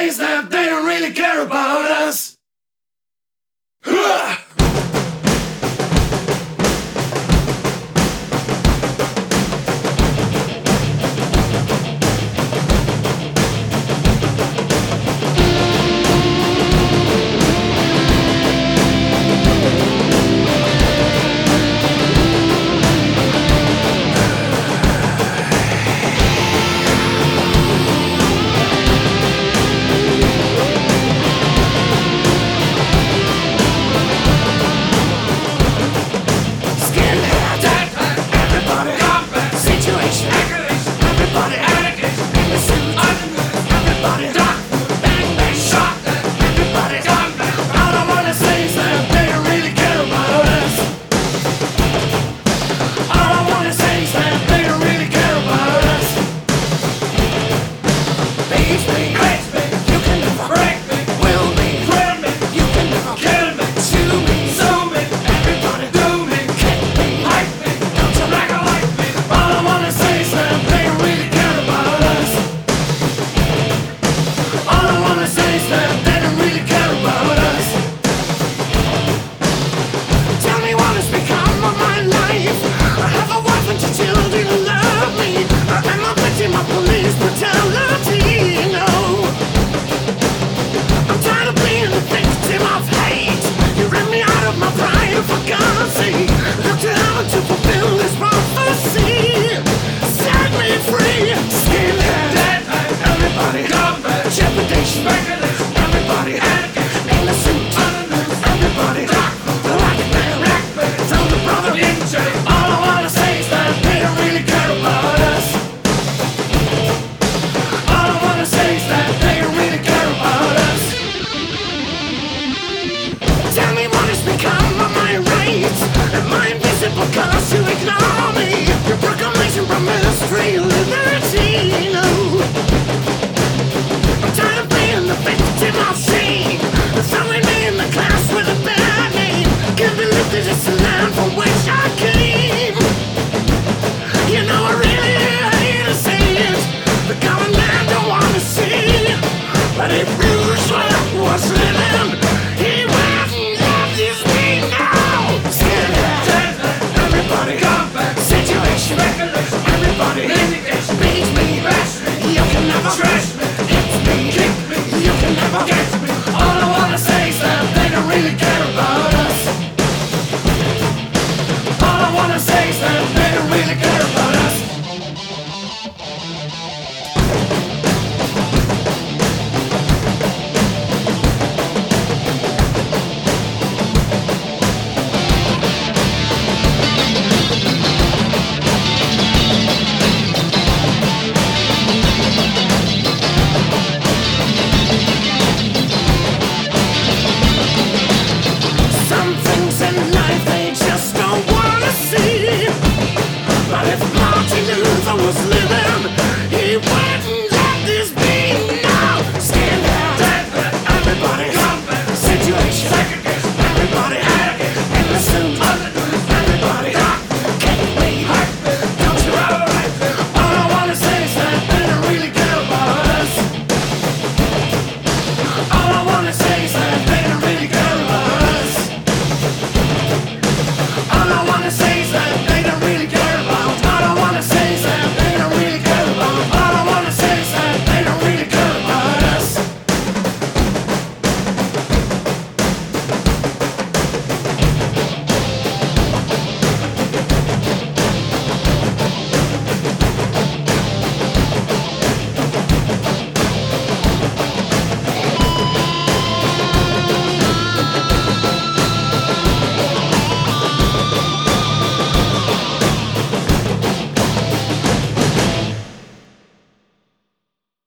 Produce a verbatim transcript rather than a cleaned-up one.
says that they don't really care about us. Because you ignore me, your proclamation promised free liberty. No, I'm tired of being the victim of shame. Throwing me in the class with a bad name. Can't believe that it's the land from which I came. You know I really hate to say it, the common man don't want to see, but it really